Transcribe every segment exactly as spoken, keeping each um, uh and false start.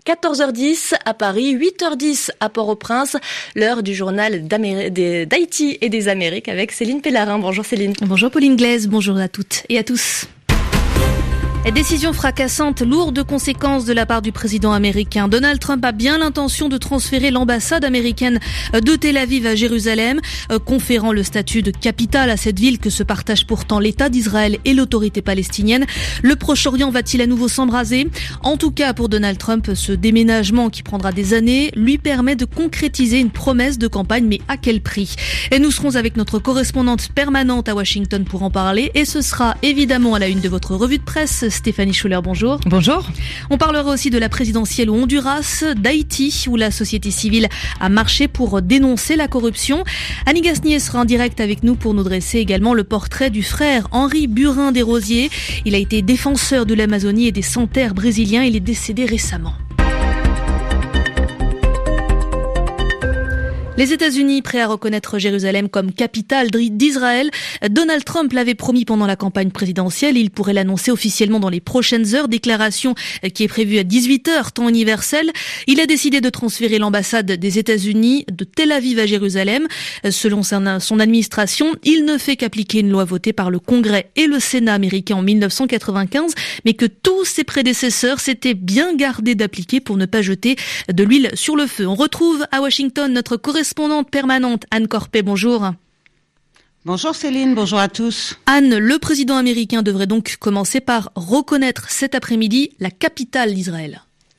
quatorze heures dix à Paris, huit heures dix à Port-au-Prince. L'heure du journal d'Haïti et des Amériques avec Céline Pellarin. Bonjour Céline. Bonjour Pauline Glaise, bonjour à toutes et à tous. Décision fracassante, lourde de conséquences de la part du président américain. Donald Trump a bien l'intention de transférer l'ambassade américaine de Tel Aviv à Jérusalem, conférant le statut de capitale à cette ville que se partagent pourtant l'État d'Israël et l'autorité palestinienne. Le Proche-Orient va-t-il à nouveau s'embraser ? En tout cas, pour Donald Trump, ce déménagement qui prendra des années lui permet de concrétiser une promesse de campagne, mais à quel prix ? Et nous serons avec notre correspondante permanente à Washington pour en parler, et ce sera évidemment à la une de votre revue de presse. Stéphanie Schuller, bonjour. Bonjour. On parlera aussi de la présidentielle au Honduras, d'Haïti, où la société civile a marché pour dénoncer la corruption. Annie Gasnier sera en direct avec nous pour nous dresser également le portrait du frère Henri Burin-Desrosiers. Il a été défenseur de l'Amazonie et des sans-terre brésiliens. Il est décédé récemment. Les États-Unis prêts à reconnaître Jérusalem comme capitale d'Israël. Donald Trump l'avait promis pendant la campagne présidentielle. Il pourrait l'annoncer officiellement dans les prochaines heures. Déclaration qui est prévue à dix-huit heures, temps universel. Il a décidé de transférer l'ambassade des États-Unis de Tel Aviv à Jérusalem. Selon son administration, il ne fait qu'appliquer une loi votée par le Congrès et le Sénat américain en mille neuf cent quatre-vingt-quinze, mais que tous ses prédécesseurs s'étaient bien gardés d'appliquer pour ne pas jeter de l'huile sur le feu. On retrouve à Washington notre correspondante Correspondante permanente Anne Corpet, bonjour. Bonjour Céline, bonjour à tous. Anne, le président américain devrait donc commencer par reconnaître cet après-midi la capitale d'Israël.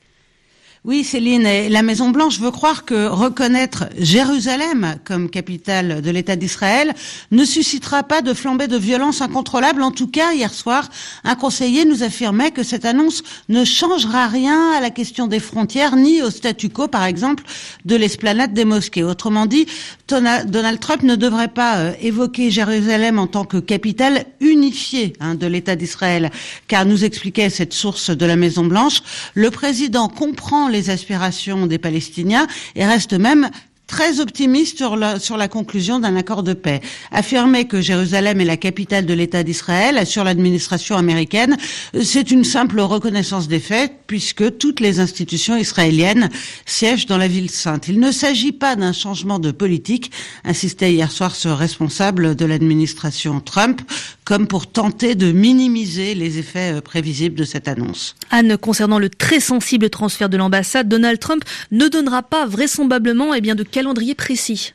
Oui Céline, et la Maison-Blanche veut croire que reconnaître Jérusalem comme capitale de l'État d'Israël ne suscitera pas de flambée de violence incontrôlable. En tout cas, hier soir, un conseiller nous affirmait que cette annonce ne changera rien à la question des frontières ni au statu quo, par exemple, de l'esplanade des mosquées. Autrement dit, Donald Trump ne devrait pas évoquer Jérusalem en tant que capitale unifiée hein, de l'État d'Israël, car nous expliquait cette source de la Maison-Blanche, le président comprend les les aspirations des Palestiniens et reste même très optimiste sur la, sur la conclusion d'un accord de paix. Affirmer que Jérusalem est la capitale de l'État d'Israël, assure l'administration américaine, c'est une simple reconnaissance des faits, puisque toutes les institutions israéliennes siègent dans la ville sainte. Il ne s'agit pas d'un changement de politique, insistait hier soir ce responsable de l'administration Trump, comme pour tenter de minimiser les effets prévisibles de cette annonce. Anne, concernant le très sensible transfert de l'ambassade, Donald Trump ne donnera pas vraisemblablement eh bien, de calendrier précis.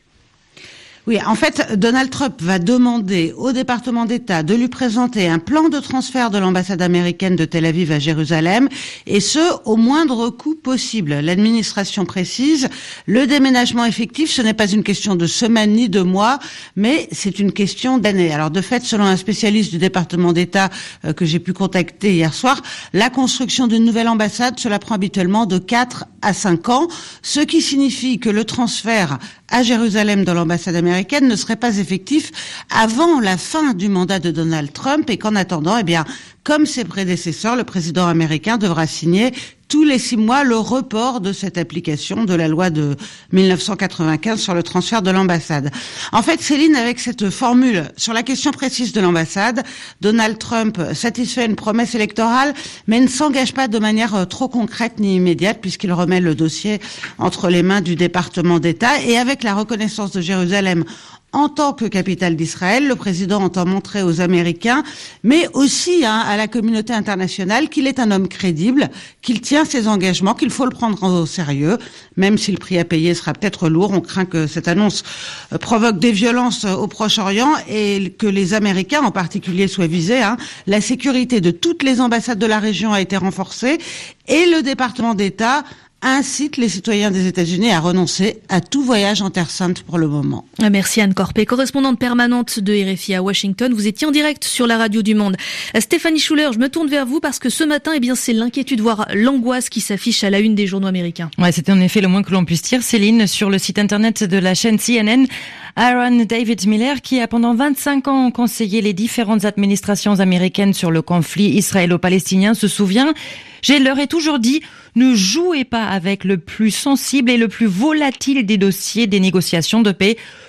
Oui, en fait, Donald Trump va demander au département d'État de lui présenter un plan de transfert de l'ambassade américaine de Tel Aviv à Jérusalem, et ce, au moindre coût possible. L'administration précise, le déménagement effectif, ce n'est pas une question de semaines ni de mois, mais c'est une question d'années. Alors, de fait, selon un spécialiste du département d'État euh, que j'ai pu contacter hier soir, la construction d'une nouvelle ambassade, cela prend habituellement de quatre à cinq ans, ce qui signifie que le transfert à Jérusalem dans l'ambassade américaine ne serait pas effectif avant la fin du mandat de Donald Trump, et qu'en attendant, eh bien, comme ses prédécesseurs, le président américain devra signer tous les six mois le report de cette application de la loi de mille neuf cent quatre-vingt-quinze sur le transfert de l'ambassade. En fait, Céline, avec cette formule sur la question précise de l'ambassade, Donald Trump satisfait une promesse électorale, mais ne s'engage pas de manière trop concrète ni immédiate, puisqu'il remet le dossier entre les mains du département d'État. Et avec la reconnaissance de Jérusalem en tant que capitale d'Israël, le président entend montrer aux Américains, mais aussi hein, à la communauté internationale, qu'il est un homme crédible, qu'il tient ses engagements, qu'il faut le prendre au sérieux, même si le prix à payer sera peut-être lourd. On craint que cette annonce provoque des violences au Proche-Orient et que les Américains en particulier soient visés. Hein. La sécurité de toutes les ambassades de la région a été renforcée et le département d'État incite les citoyens des États-Unis à renoncer à tout voyage en Terre Sainte pour le moment. Merci Anne Corpet, correspondante permanente de R F I à Washington. Vous étiez en direct sur la radio du Monde. Stéphanie Schuller, je me tourne vers vous parce que ce matin, eh bien, c'est l'inquiétude, voire l'angoisse qui s'affiche à la une des journaux américains. Ouais, c'était en effet le moins que l'on puisse dire, Céline, sur le site internet de la chaîne C N N. Aaron David Miller, qui a pendant vingt-cinq ans conseillé les différentes administrations américaines sur le conflit israélo-palestinien, se souvient: je leur ai toujours dit, ne jouez pas avec le plus sensible et le plus volatile des dossiers des négociations de paix.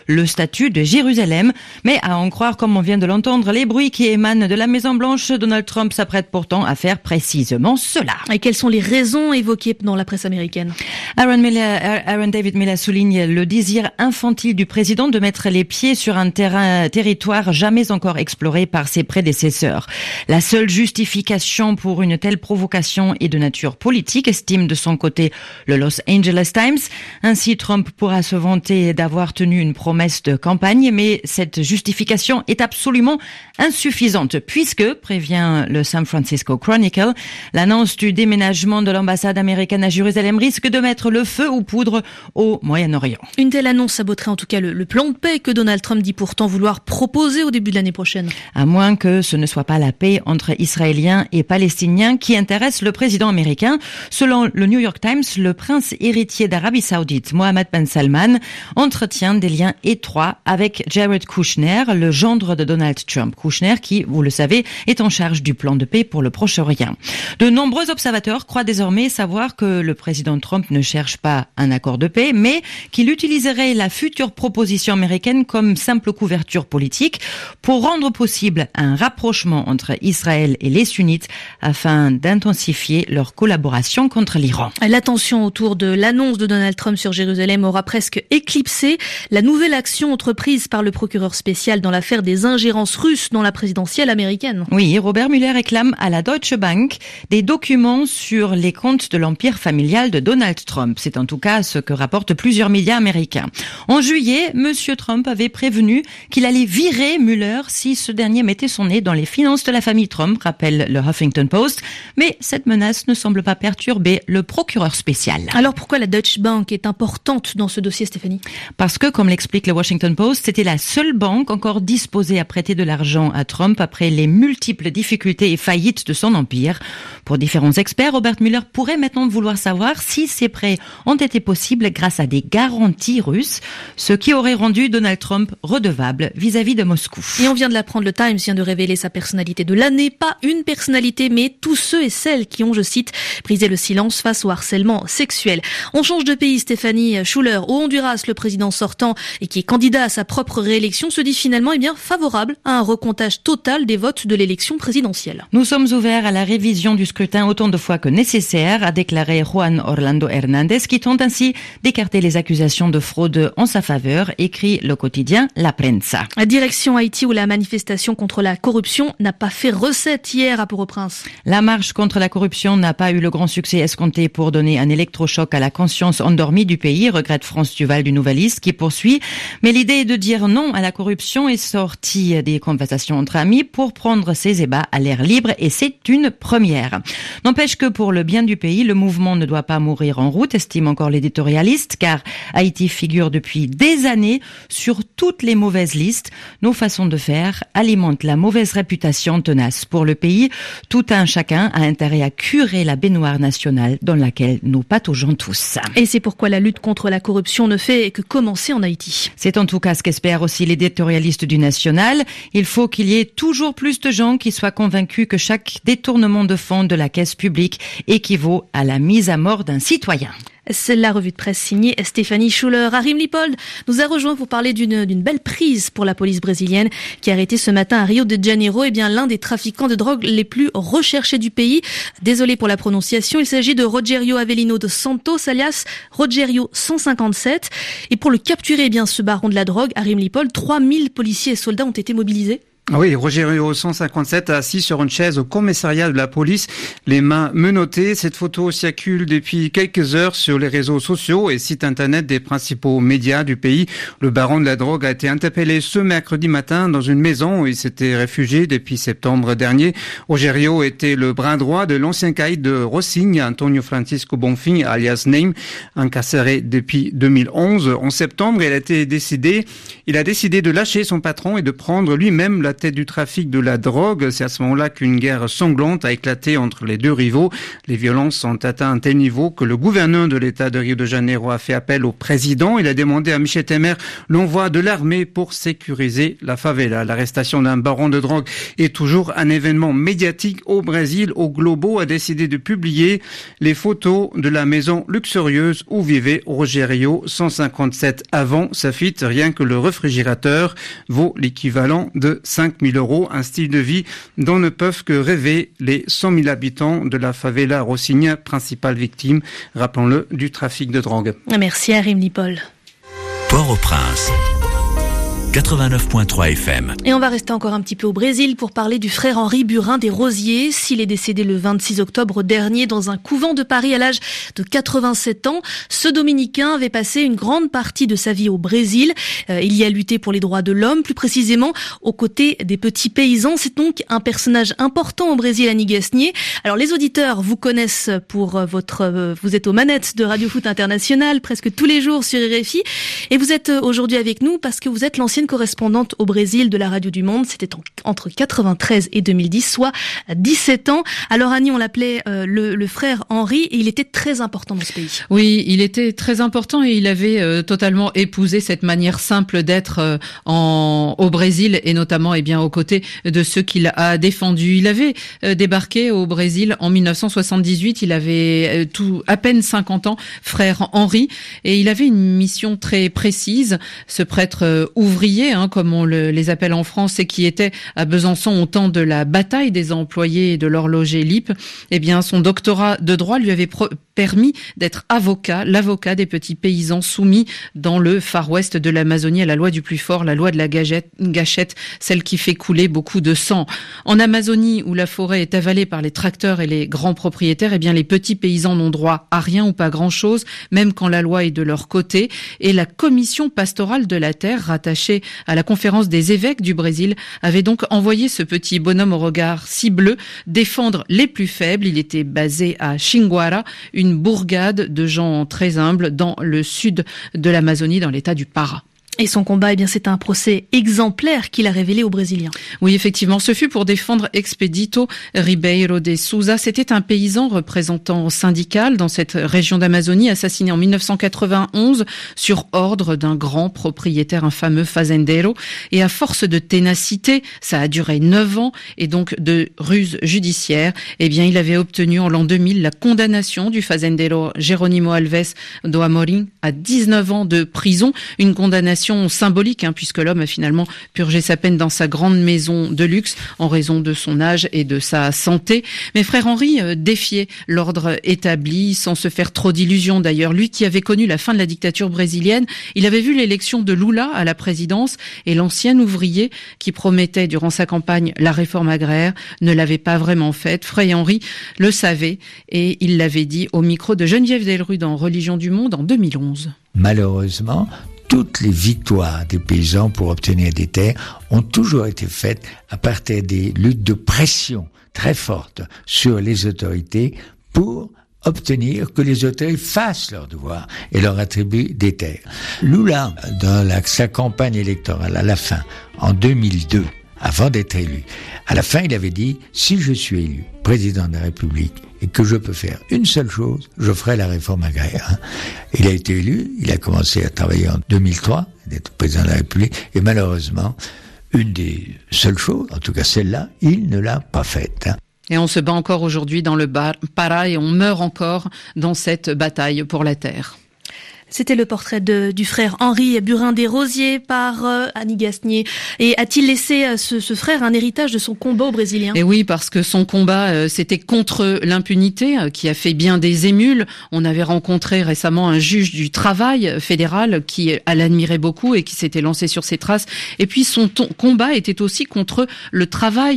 le statut de Jérusalem. Mais à en croire, comme on vient de l'entendre, les bruits qui émanent de la Maison-Blanche, Donald Trump s'apprête pourtant à faire précisément cela. Et quelles sont les raisons évoquées dans la presse américaine? Aaron, Miller, Aaron David Miller souligne le désir infantile du président de mettre les pieds sur un terrain, territoire jamais encore exploré par ses prédécesseurs. La seule justification pour une telle provocation est de nature politique, estime de son côté le Los Angeles Times. Ainsi, Trump pourra se vanter d'avoir tenu une promesse de campagne, mais cette justification est absolument insuffisante, puisque, prévient le San Francisco Chronicle, l'annonce du déménagement de l'ambassade américaine à Jérusalem risque de mettre le feu aux poudres au Moyen-Orient. Une telle annonce saboterait en tout cas le, le plan de paix que Donald Trump dit pourtant vouloir proposer au début de l'année prochaine. À moins que ce ne soit pas la paix entre Israéliens et Palestiniens qui intéresse le président américain. Selon le New York Times, le prince héritier d'Arabie Saoudite, Mohammed Ben Salman, entretient des liens étroits avec Jared Kushner, le gendre de Donald Trump. Kushner qui, vous le savez, est en charge du plan de paix pour le Proche-Orient. De nombreux observateurs croient désormais savoir que le président Trump ne cherche pas un accord de paix, mais qu'il utiliserait la future proposition américaine comme simple couverture politique pour rendre possible un rapprochement entre Israël et les sunnites afin d'intensifier leur collaboration contre l'Iran. L'attention autour de l'annonce de Donald Trump sur Jérusalem aura presque éclipsé la nouvelle action entreprise par le procureur spécial dans l'affaire des ingérences russes dans la présidentielle américaine. Oui, Robert Mueller réclame à la Deutsche Bank des documents sur les comptes de l'empire familial de Donald Trump. C'est en tout cas ce que rapportent plusieurs médias américains. En juillet, Monsieur Trump avait prévenu qu'il allait virer Mueller si ce dernier mettait son nez dans les finances de la famille Trump, rappelle le Huffington Post. Mais cette menace ne semble pas perturber le procureur spécial. Alors pourquoi la Deutsche Bank est importante dans ce dossier, Stéphanie? Parce que, comme l'explique le Washington Post, c'était la seule banque encore disposée à prêter de l'argent à Trump après les multiples difficultés et faillites de son empire. Pour différents experts, Robert Mueller pourrait maintenant vouloir savoir si ces prêts ont été possibles grâce à des garanties russes, ce qui aurait rendu Donald Trump redevable vis-à-vis de Moscou. Et on vient de l'apprendre, le Times vient de révéler sa personnalité de l'année. Pas une personnalité, mais tous ceux et celles qui ont, je cite, brisé le silence face au harcèlement sexuel. On change de pays, Stéphanie Schuller. Au Honduras, le président sortant et qui est candidat à sa propre réélection se dit finalement eh bien, favorable à un recomptage total des votes de l'élection présidentielle. Nous sommes ouverts à la révision du scrutin autant de fois que nécessaire, a déclaré Juan Orlando Hernández, qui tente ainsi d'écarter les accusations de fraude en sa faveur, écrit le quotidien La Prensa. La direction Haïti où la manifestation contre la corruption n'a pas fait recette hier à Port-au-Prince. La marche contre la corruption n'a pas eu le grand succès escompté pour donner un électrochoc à la conscience endormie du pays, regrette France Duval du Nouvelliste qui poursuit. Mais l'idée de dire non à la corruption est sortie des conversations entre amis pour prendre ses ébats à l'air libre et c'est une première. N'empêche que pour le bien du pays, le mouvement ne doit pas mourir en route, estime encore l'éditorialiste, car Haïti figure depuis des années sur toutes les mauvaises listes. Nos façons de faire alimentent la mauvaise réputation tenace pour le pays. Tout un chacun a intérêt à curer la baignoire nationale dans laquelle nous pataugeons tous. Et c'est pourquoi la lutte contre la corruption ne fait que commencer en Haïti. C'est en tout cas ce qu'espère aussi l'éditorialiste du National. Il faut qu'il y ait toujours plus de gens qui soient convaincus que chaque détournement de fonds de la caisse publique équivaut à la mise à mort d'un citoyen. C'est la revue de presse signée Stéphanie Schuller. Arim Lipold nous a rejoint pour parler d'une, d'une belle prise pour la police brésilienne qui a arrêté ce matin à Rio de Janeiro eh bien, l'un des trafiquants de drogue les plus recherchés du pays. Désolé pour la prononciation, il s'agit de Rogério Avelino dos Santos alias Rogério cent cinquante-sept. Et pour le capturer, eh bien, ce baron de la drogue, Arim Lipold, trois mille policiers et soldats ont été mobilisés. Oui, Rogério cent cinquante-sept assis sur une chaise au commissariat de la police, les mains menottées. Cette photo circule depuis quelques heures sur les réseaux sociaux et sites internet des principaux médias du pays. Le baron de la drogue a été interpellé ce mercredi matin dans une maison où il s'était réfugié depuis septembre dernier. Rogério était le bras droit de l'ancien caïd de Rossigne, Antonio Francisco Bonfim, alias Name, incarcéré depuis deux mille onze. En septembre, il a été décidé, il a décidé de lâcher son patron et de prendre lui-même la la tête du trafic de la drogue. C'est à ce moment-là qu'une guerre sanglante a éclaté entre les deux rivaux. Les violences ont atteint un tel niveau que le gouverneur de l'État de Rio de Janeiro a fait appel au président. Il a demandé à Michel Temer l'envoi de l'armée pour sécuriser la favela. L'arrestation d'un baron de drogue est toujours un événement médiatique au Brésil. O Globo a décidé de publier les photos de la maison luxurieuse où vivait Rogério cent cinquante-sept avant sa fuite. Rien que le réfrigérateur vaut l'équivalent de cinq mille euros. Un style de vie dont ne peuvent que rêver les cent mille habitants de la favela Rocinha, principale victime, rappelons-le, du trafic de drogue. Merci à Rimli Paul. Port-au-Prince, quatre-vingt-neuf virgule trois F M. Et on va rester encore un petit peu au Brésil pour parler du frère Henri Burin des Rosiers. S'il est décédé le vingt-six octobre dernier dans un couvent de Paris à l'âge de quatre-vingt-sept ans, ce dominicain avait passé une grande partie de sa vie au Brésil. Euh, il y a lutté pour les droits de l'homme, plus précisément aux côtés des petits paysans. C'est donc un personnage important au Brésil, Annie Gasnier. Alors les auditeurs vous connaissent pour votre... Euh, vous êtes aux manettes de Radio Foot International presque tous les jours sur R F I. Et vous êtes aujourd'hui avec nous parce que vous êtes l'ancienne correspondante au Brésil de la Radio du Monde. C'était en, entre quatre-vingt-treize et deux mille dix, soit dix-sept ans. Alors Annie, on l'appelait euh, le, le frère Henri et il était très important dans ce pays. Oui, il était très important et il avait euh, totalement épousé cette manière simple d'être euh, en, au Brésil et notamment eh bien aux côtés de ceux qu'il a défendus. Il avait euh, débarqué au Brésil en mille neuf cent soixante-dix-huit. Il avait euh, tout à peine cinquante ans, frère Henri, et il avait une mission très précise. Ce prêtre euh, ouvrier, Hein, comme on le, les appelle en France, et qui était à Besançon au temps de la bataille des employés de l'horloger Lippe, eh bien, son doctorat de droit lui avait pro- permis d'être avocat, l'avocat des petits paysans soumis dans le Far West de l'Amazonie à la loi du plus fort, la loi de la gâchette, gâchette, celle qui fait couler beaucoup de sang. En Amazonie, où la forêt est avalée par les tracteurs et les grands propriétaires, eh bien, les petits paysans n'ont droit à rien ou pas grand-chose, même quand la loi est de leur côté. Et la commission pastorale de la terre, rattachée à la conférence des évêques du Brésil, avait donc envoyé ce petit bonhomme au regard si bleu défendre les plus faibles. Il était basé à Xinguara, une bourgade de gens très humbles dans le sud de l'Amazonie, dans l'état du Pará. Et son combat, eh bien, c'est un procès exemplaire qu'il a révélé aux Brésiliens. Oui, effectivement, ce fut pour défendre Expedito Ribeiro de Souza. C'était un paysan représentant syndical dans cette région d'Amazonie, assassiné en mille neuf cent quatre-vingt-onze sur ordre d'un grand propriétaire, un fameux fazendero. Et à force de ténacité, ça a duré neuf ans, et donc de ruse judiciaire, eh bien, il avait obtenu en l'an deux mille la condamnation du fazendero Jerónimo Alves do Amorim à dix-neuf ans de prison, une condamnation symbolique, hein, puisque l'homme a finalement purgé sa peine dans sa grande maison de luxe en raison de son âge et de sa santé. Mais frère Henri euh, défiait l'ordre établi sans se faire trop d'illusions d'ailleurs. Lui qui avait connu la fin de la dictature brésilienne, il avait vu l'élection de Lula à la présidence et l'ancien ouvrier qui promettait durant sa campagne la réforme agraire ne l'avait pas vraiment faite. Frère Henri le savait et il l'avait dit au micro de Geneviève Delru dans Religion du Monde en deux mille onze. Malheureusement, toutes les victoires des paysans pour obtenir des terres ont toujours été faites à partir des luttes de pression très fortes sur les autorités pour obtenir que les autorités fassent leur devoir et leur attribuent des terres. Lula, dans la, sa campagne électorale à la fin, en deux mille deux, avant d'être élu, à la fin il avait dit « Si je suis élu président de la République et que je peux faire une seule chose, je ferai la réforme agraire. » Il a été élu, il a commencé à travailler en deux mille trois, d'être président de la République, et malheureusement, une des seules choses, en tout cas celle-là, il ne l'a pas faite. Et on se bat encore aujourd'hui dans le Pará et on meurt encore dans cette bataille pour la terre. C'était le portrait de, du frère Henri Burin des Rosiers par euh, Annie Gasnier. Et a-t-il laissé euh, ce, ce frère un héritage de son combat aux Brésiliens ? Et oui, parce que son combat, euh, c'était contre l'impunité, euh, qui a fait bien des émules. On avait rencontré récemment un juge du travail fédéral qui l'admirait beaucoup et qui s'était lancé sur ses traces. Et puis son ton, combat était aussi contre le travail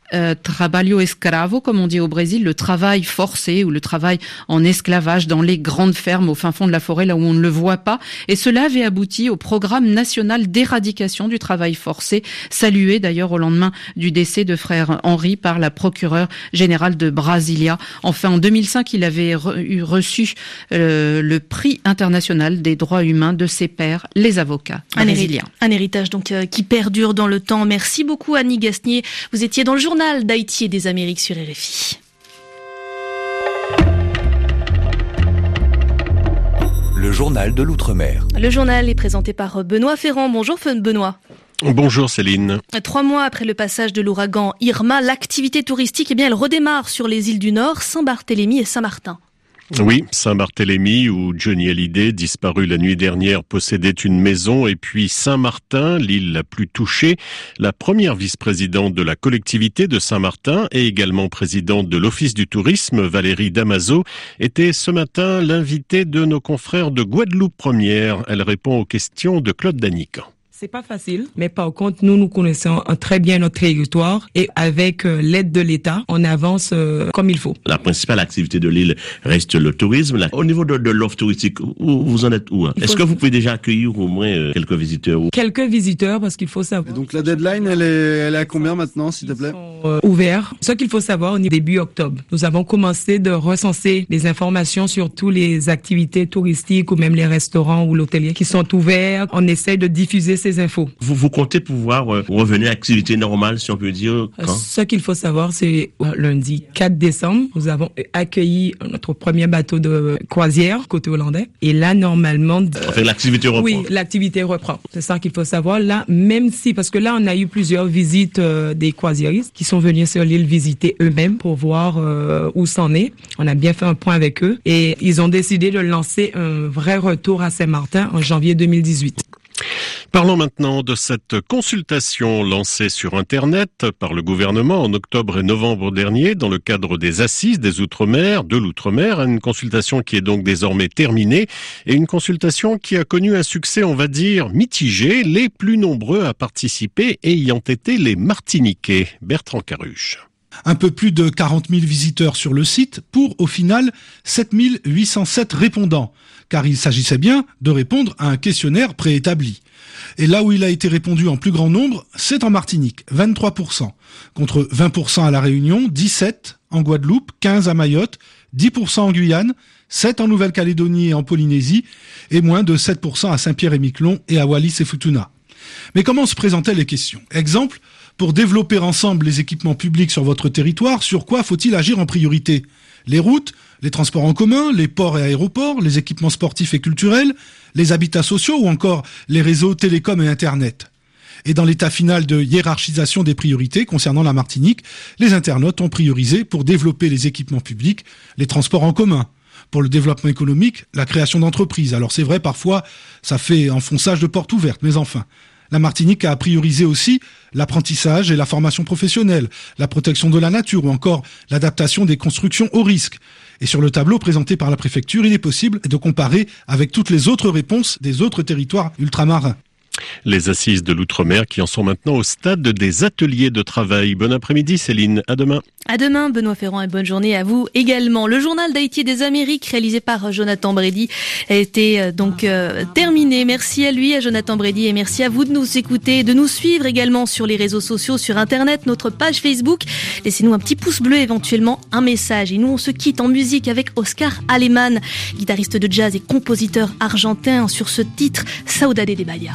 euh, trabalho escravo, comme on dit au Brésil, le travail forcé ou le travail en esclavage dans les grandes fermes au fin fond de la forêt, là où on ne le voit pas. Et cela avait abouti au programme national d'éradication du travail forcé, salué d'ailleurs au lendemain du décès de frère Henri par la procureure générale de Brasilia. Enfin, en deux mille cinq, il avait re- reçu euh, le prix international des droits humains de ses pairs, les avocats brésiliens. Un héritage donc euh, qui perdure dans le temps. Merci beaucoup Annie Gasnier. Vous étiez dans le journal d'Haïti et des Amériques sur R F I. Le journal de l'Outre-mer. Le journal est présenté par Benoît Ferrand. Bonjour Benoît. Bonjour Céline. Trois mois après le passage de l'ouragan Irma, l'activité touristique, eh bien, elle redémarre sur les îles du Nord, Saint-Barthélemy et Saint-Martin. Oui, Saint-Barthélemy, où Johnny Hallyday, disparu la nuit dernière, possédait une maison, et puis Saint-Martin, l'île la plus touchée. La première vice-présidente de la collectivité de Saint-Martin et également présidente de l'Office du tourisme, Valérie Damaso, était ce matin l'invitée de nos confrères de Guadeloupe Première. Elle répond aux questions de Claude Danican. C'est pas facile, mais par contre, nous, nous connaissons très bien notre territoire et avec euh, l'aide de l'État, on avance euh, comme il faut. La principale activité de l'île reste le tourisme. Là, au niveau de, de l'offre touristique, où, vous en êtes où hein? Est-ce que vous pouvez déjà accueillir au moins euh, quelques visiteurs ou... Quelques visiteurs, parce qu'il faut savoir. Et donc la deadline, elle est, elle est à combien maintenant, s'il te plaît? Ils sont euh, ouverts. Ce qu'il faut savoir, au début octobre, nous avons commencé de recenser les informations sur toutes les activités touristiques ou même les restaurants ou l'hôtelier qui sont ouverts. On essaie de diffuser ces infos. Vous, vous comptez pouvoir euh, revenir à l'activité normale, si on peut dire, quand? Ce qu'il faut savoir, c'est euh, lundi quatre décembre, nous avons accueilli notre premier bateau de croisière côté hollandais. Et là, normalement... Euh, enfin, l'activité reprend. Oui, l'activité reprend. C'est ça qu'il faut savoir. Là, même si, parce que là, on a eu plusieurs visites euh, des croisiéristes qui sont venus sur l'île visiter eux-mêmes pour voir euh, où c'en est. On a bien fait un point avec eux. Et ils ont décidé de lancer un vrai retour à Saint-Martin en janvier deux mille dix-huit. Parlons maintenant de cette consultation lancée sur Internet par le gouvernement en octobre et novembre dernier dans le cadre des assises des Outre-mer, de l'Outre-mer, une consultation qui est donc désormais terminée et une consultation qui a connu un succès, on va dire, mitigé, les plus nombreux à participer ayant été les Martiniquais. Bertrand Caruche. Un peu plus de quarante mille visiteurs sur le site pour, au final, sept mille huit cent sept répondants, car il s'agissait bien de répondre à un questionnaire préétabli. Et là où il a été répondu en plus grand nombre, c'est en Martinique, vingt-trois pour cent, contre vingt pour cent à La Réunion, dix-sept en Guadeloupe, quinze à Mayotte, dix pour cent en Guyane, sept en Nouvelle-Calédonie et en Polynésie, et moins de sept pour cent à Saint-Pierre-et-Miquelon et à Wallis et Futuna. Mais comment se présentaient les questions? Exemple, pour développer ensemble les équipements publics sur votre territoire, sur quoi faut-il agir en priorité? Les routes, les transports en commun, les ports et aéroports, les équipements sportifs et culturels, les habitats sociaux ou encore les réseaux télécoms et Internet. Et dans l'état final de hiérarchisation des priorités concernant la Martinique, les internautes ont priorisé pour développer les équipements publics, les transports en commun. Pour le développement économique, la création d'entreprises. Alors c'est vrai, parfois, ça fait enfonçage de porte ouverte, mais enfin... La Martinique a priorisé aussi l'apprentissage et la formation professionnelle, la protection de la nature ou encore l'adaptation des constructions au risque. Et sur le tableau présenté par la préfecture, il est possible de comparer avec toutes les autres réponses des autres territoires ultramarins. Les assises de l'Outre-mer qui en sont maintenant au stade des ateliers de travail. Bon après-midi Céline, à demain. À demain Benoît Ferrand et bonne journée à vous également. Le journal d'Haïti et des Amériques réalisé par Jonathan Brady a été donc euh, terminé. Merci à lui, à Jonathan Brady, et merci à vous de nous écouter, de nous suivre également sur les réseaux sociaux, sur Internet, notre page Facebook. Laissez-nous un petit pouce bleu, éventuellement un message. Et nous on se quitte en musique avec Oscar Aleman, guitariste de jazz et compositeur argentin, sur ce titre Saudade de Bahia.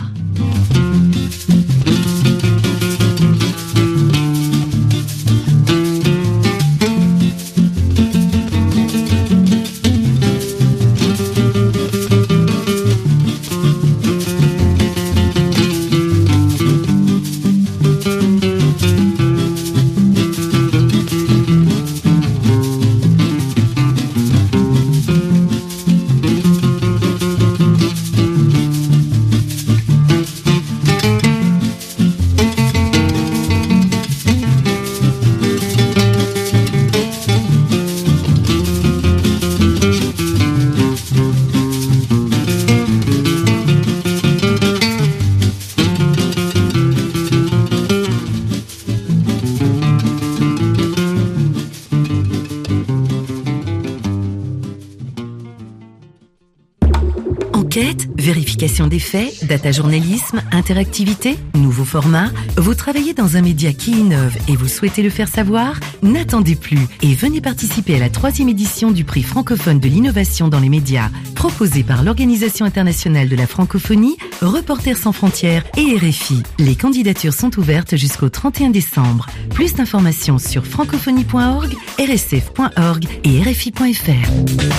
Enquête, vérification des faits, data journalisme, interactivité, nouveau format. Vous travaillez dans un média qui innove et vous souhaitez le faire savoir? N'attendez plus et venez participer à la troisième édition du prix francophone de l'innovation dans les médias, proposé par l'Organisation internationale de la francophonie, Reporters sans frontières et R F I. Les candidatures sont ouvertes jusqu'au trente et un décembre. Plus d'informations sur francophonie point org, r s f point org et r f i point f r.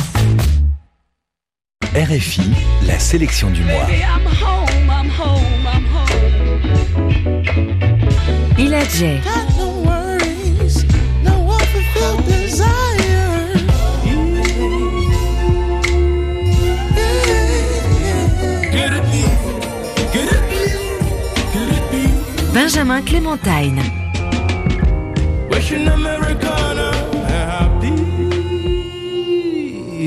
R F I, la sélection du mois. Illa J. Benjamin Clémentine. Wishing Americana